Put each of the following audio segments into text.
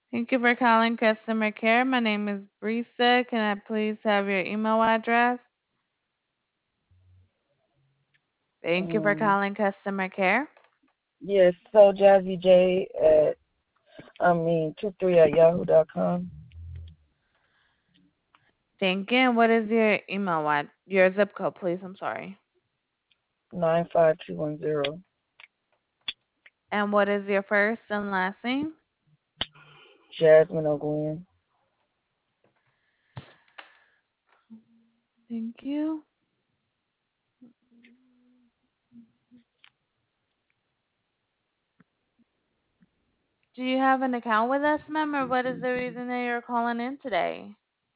Thank you for calling customer care. My name is Brisa. Can I please have your email address? Thank you for Um, calling customer care. yes, so Jazzy J at 23 at yahoo.com. Thank you. And what is your your zip code, please? I'm sorry. 95210. And what is your first and last name? Jasmine O'Gwen. Thank you. Do you have an account with us, ma'am, or what is the reason that you're calling in today?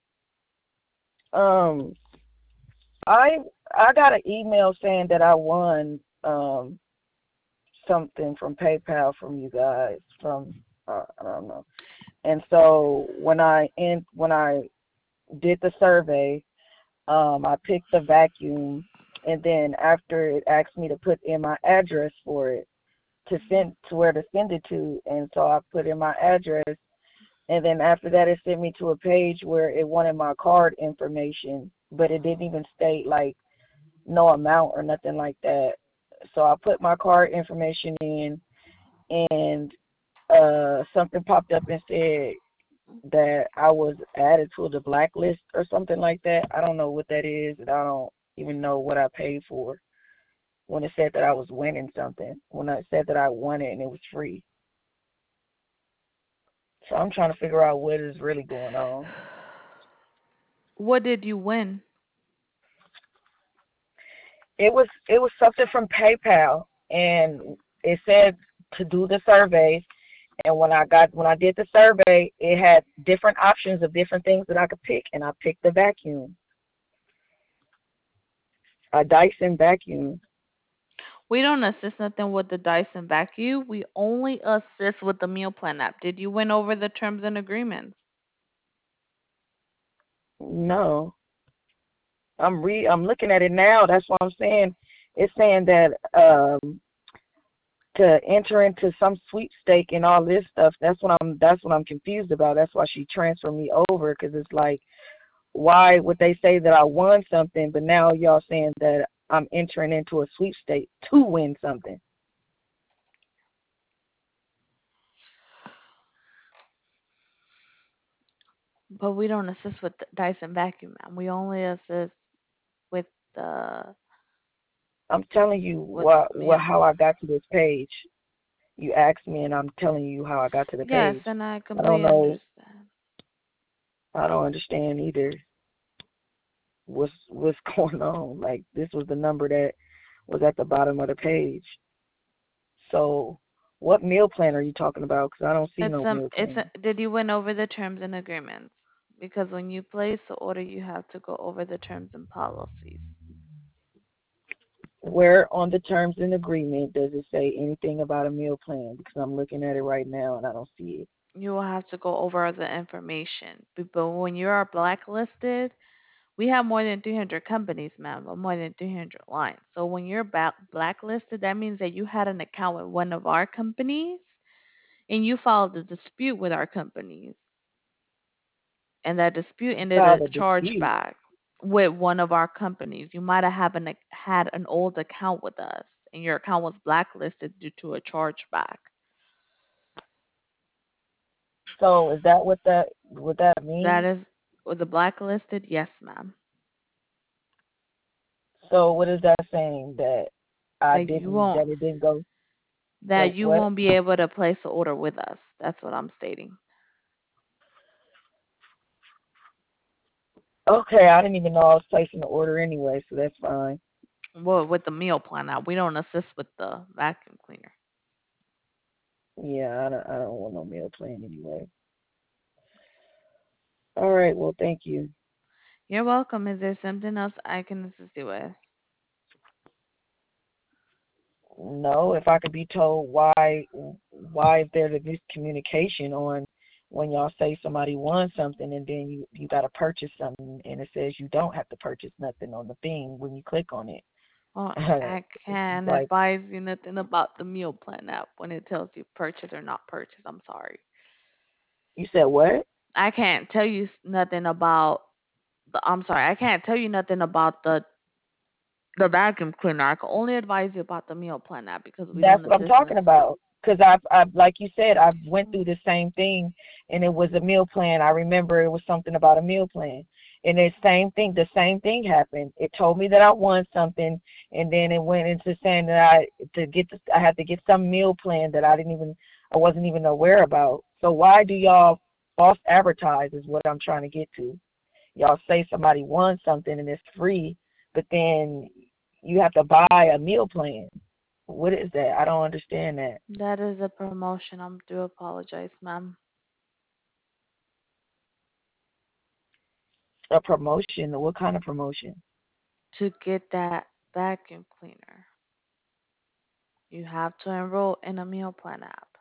Um, I I got an email saying that I won something from PayPal from you guys from I don't know. And so when I did the survey, I picked the vacuum, and then after it asked me to put in my address for it to send to where to send it to, and so I put in my address, and then after that it sent me to a page where it wanted my card information, but it didn't even state like no amount or nothing like that. So I put my card information in, and something popped up and said that I was added to the blacklist or something like that. I don't know what that is, and I don't even know what I paid for when it said that I was winning something. When I said that I won it and it was free. So I'm trying to figure out what is really going on. What did you win? It was something from PayPal, and it said to do the survey. And when I did the survey, it had different options of different things that I could pick, and I picked the vacuum, a Dyson vacuum. We don't assist nothing with the Dyson vacuum. We only assist with the meal plan app. Did you win over the terms and agreements? No, I'm looking at it now. That's what I'm saying. It's saying that to enter into some sweepstake and all this stuff. That's what I'm confused about. That's why she transferred me over, because it's like, why would they say that I won something, but now y'all saying that I'm entering into a sweepstake to win something? But we don't assist with the Dyson vacuum, ma'am. We only assist with the I'm telling you with meals. how I got to this page. You asked me, and I'm telling you how I got to the Yes, page. and I I don't completely know. understand. I don't understand either. What's going on? Like, this was the number that was at the bottom of the page. So, what meal plan are you talking about? Because I don't see no meal plan. Did you win over the terms and agreements? Because when you place the order, you have to go over the terms and policies. Where on the terms and agreement does it say anything about a meal plan? Because I'm looking at it right now and I don't see it. You will have to go over the information. But when you are blacklisted, we have more than 300 companies, ma'am, or more than 300 lines. So when you're blacklisted, that means that you had an account with one of our companies and you filed a dispute with our companies. And that dispute You ended a filed a dispute. chargeback with one of our companies. You might have had an old account with us, and your account was blacklisted due to a chargeback. So is that what that That means? is with the blacklisted, yes, ma'am. So what is that saying? That I That you didn't won't that it didn't go that that you what? won't be able to place an order with us. That's what I'm stating. Okay, I didn't even know I was placing the order anyway, so that's fine. Well, with the meal plan out, we don't assist with the vacuum cleaner. Yeah, I don't want no meal plan anyway. All right, well, thank you. You're welcome. Is there something else I can assist you with? No, if I could be told why is there the miscommunication on when y'all say somebody wants something and then you got to purchase something and it says you don't have to purchase nothing on the thing when you click on it. Well, I It's can't like, advise you nothing about the meal plan app when it tells you purchase or not purchase. I'm sorry. You said what? I can't tell you nothing about I'm sorry, I can't tell you nothing about the vacuum cleaner. I can only advise you about the meal plan app because we That's don't what I'm assist in talking this. about. Because I've, like you said, I've went through the same thing, and it was a meal plan. I remember it was something about a meal plan, and the same thing happened. It told me that I won something, and then it went into saying that I had to get some meal plan that I wasn't even aware about. So why do y'all false advertise? Is what I'm trying to get to. Y'all say somebody won something and it's free, but then you have to buy a meal plan. What is that? I don't understand that. That is a promotion. I do apologize, ma'am. A promotion? What kind of promotion? To get that vacuum cleaner, you have to enroll in a meal plan app.